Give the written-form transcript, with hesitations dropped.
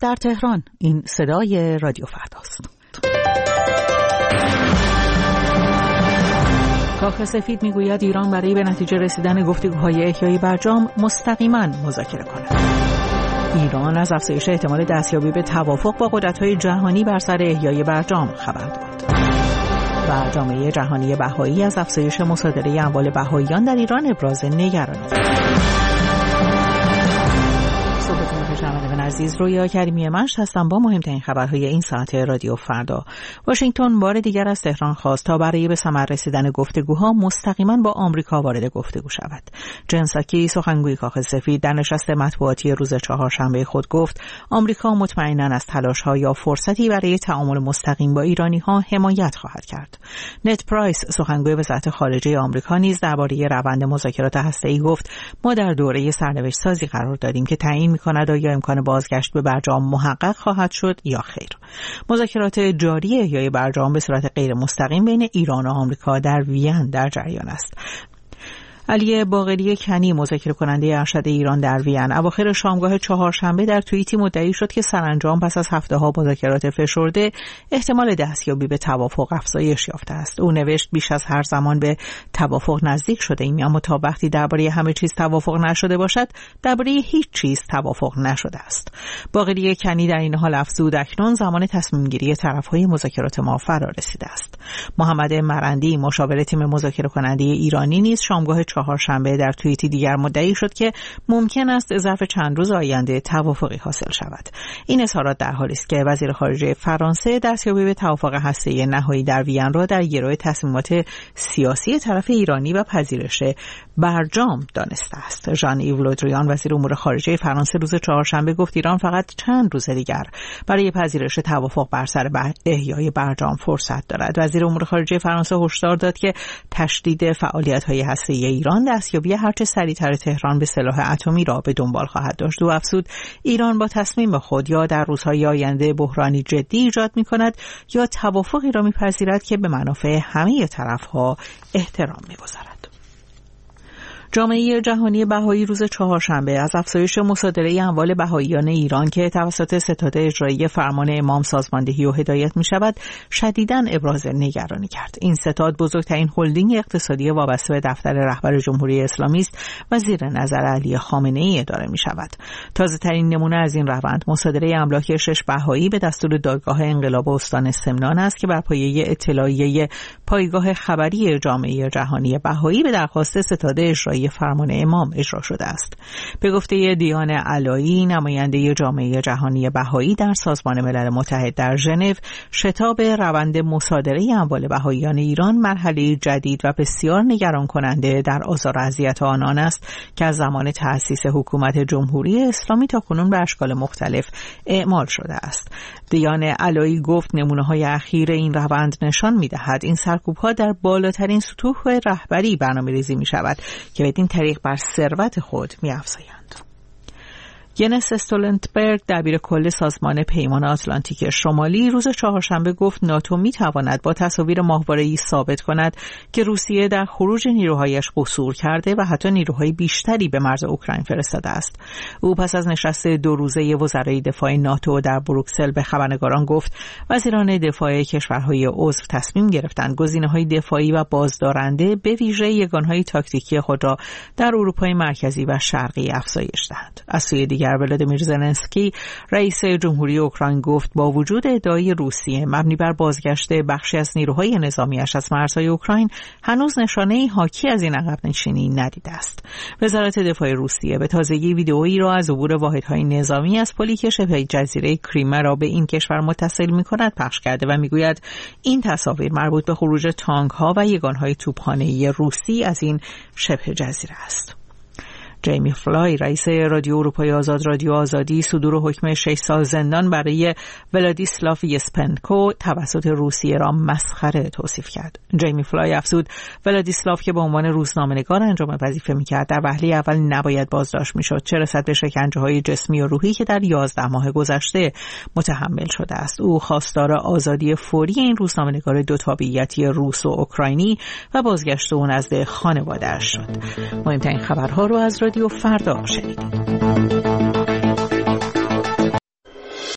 در تهران. این صدای رادیو فرداست. کاخ سفید میگوید ایران برای به نتیجه رسیدن گفتگوهای احیای برجام مستقیما مذاکره کند. ایران از افزایش احتمال دستیابی به توافق با قدرت‌های جهانی بر سر احیای برجام خبر داد. و جامعه جهانی بهایی از افزایش مصادره اموال بهاییان در ایران ابراز نگرانی کرد. شنوندگان عزیز، رویا کریمی مشت هستم با مهمترین خبرهای این ساعت رادیو فردا. واشنگتن بار دیگر از تهران خواست تا برای به ثمر رسیدن گفتگوها مستقیما با آمریکا وارد گفتگو شود. جن ساکی، سخنگوی کاخ سفید، در نشست مطبوعاتی روز چهارشنبه خود گفت آمریکا مطمئناً از تلاش‌ها یا فرصتی برای تعامل مستقیم با ایرانی‌ها حمایت خواهد کرد. نت پرایس، سخنگوی وزارت خارجه آمریکا، نیز درباره روند مذاکرات هسته‌ای گفت ما در دوره سرنوشت‌سازی قرار داریم که تعیین می‌کند یا امکان بازگشت به برجام محقق خواهد شد یا خیر. مذاکرات جاری احیای برجام به صورت غیر مستقیم بین ایران و آمریکا در وین در جریان است. علی باقری کنی، مذاکره کننده ارشد ایران در وین، اواخر شامگاه چهارشنبه در توییتی مدعی شد که سرانجام پس از هفته‌ها مذاکرات فشرده احتمال دستیابی به توافق افزایش یافته است. او نوشت بیش از هر زمان به توافق نزدیک شده ایم، اما تا وقتی درباره همه چیز توافق نشده باشد درباره هیچ چیز توافق نشده است. باقری کنی در این حال افزود اکنون زمان تصمیم گیری طرف‌های مذاکرات ما فرا رسیده است. محمد مرندی، مشاور تیم مذاکره کننده ایرانی، نیز شامگاه چهارشنبه در توییتی دیگر مدعی شد که ممکن است ظرف چند روز آینده توافقی حاصل شود. این اظهارات در حالی است که وزیر خارجه فرانسه دستیابی به توافق هسته‌ای نهایی در وین را در گرو تصمیمات سیاسی طرف ایرانی و پذیرش برجام دانسته است. ژان ایو لودریان، وزیر امور خارجه فرانسه، روز چهارشنبه گفت ایران فقط چند روز دیگر برای پذیرش توافق بر سر احیای برجام فرصت دارد. وزیر امور خارجه فرانسه هشدار داد که تشدید فعالیت‌های هسته‌ای ایران دستیابی هرچه سریعتر تهران به سلاح اتمی را به دنبال خواهد داشت. و افزود ایران با تصمیم خود یا در روزهای آینده بحرانی جدی ایجاد می‌کند یا توافقی را می‌پذیرد که به منافع همه طرف‌ها احترام می‌گذارد. جامعه جهانی بهایی روز چهارشنبه از افزایش مصادره اموال بهاییان ایران که توسط ستاد اجرایی فرمان امام سازماندهی و هدایت می شود شدیداً ابراز نگرانی کرد. این ستاد بزرگترین هلدینگ اقتصادی وابسته به دفتر رهبر جمهوری اسلامی است و زیر نظر علی خامنه‌ای اداره می شود. تازه ترین نمونه از این روند مصادره املاک 6 بهایی به دستور دادگاه انقلاب استان سمنان است که بر پایه اطلاعیه پایگاه خبری جامعه جهانی بهایی به درخواست ستاد اجرایی فرمان امام اجرا شده است. به گفته دیان علایی، نماینده جامعه جهانی بهایی در سازمان ملل متحد در ژنو، شتاب روند مصادره اموال بهاییان ایران مرحله جدید و بسیار نگران کننده در آزار و اذیت آنان است که از زمان تأسیس حکومت جمهوری اسلامی تا کنون به اشکال مختلف اعمال شده است. دیان علایی گفت نمونه‌های اخیر این روند نشان می‌دهد این سرکوب‌ها در بالاترین سطوح رهبری برنامه‌ریزی می‌شود که بدین طریق بر ثروت خود می‌افزایند. ینس استولتنبرگ، دبیر کل سازمان پیمان آتلانتیک شمالی، روز چهارشنبه گفت ناتو می‌تواند با تصاویر ماهواره‌ای ثابت کند که روسیه در خروج نیروهایش قصور کرده و حتی نیروهای بیشتری به مرز اوکراین فرستاده است. او پس از نشست 2 روزه وزرای دفاع ناتو در بروکسل به خبرنگاران گفت وزیران دفاع کشورهای عضو تصمیم گرفتند گزینه‌های دفاعی و بازدارنده به ویژه یگانهای تاکتیکی خود را در اروپای مرکزی و شرقی افزایش دهند. از سوی دیگر ولادیمیر زلنسکی، رئیس جمهوری اوکراین، گفت با وجود ادعای روسیه مبنی بر بازگشت بخشی از نیروهای نظامیش از مرزهای اوکراین، هنوز نشانه‌ای حاکی از این عقب نشینی ندیده است. وزارت دفاع روسیه به تازگی ویدئویی را از عبور واحدهای نظامی از پلی که شبه جزیره کریمه را به این کشور متصل می‌کند پخش کرده و می‌گوید این تصاویر مربوط به خروج تانک‌ها و یگانهای توپخانه‌ای روسی از این شبه جزیره است. جیمی فلای، رئیس رادیو اروپای آزاد، رادیو آزادی، صدور حکم 6 سال زندان برای ولادیسلاو یسپنکو توسط روسیه را مسخره توصیف کرد. جیمی فلای افزود ولادیسلاو که به عنوان روزنامه‌نگار انجام وظیفه می‌کرد در وهله اول نباید بازداشت می‌شد، چه رسد به شکنجه‌های جسمی و روحی که در 11 ماه گذشته متحمل شده است. او خواستار آزادی فوری این روزنامه‌نگار دو تابعیتی روس و اوکراینی و بازگشت او نزد خانواده‌اش شد. مهمترین خبرها رو از رادیو فردا شنیدید.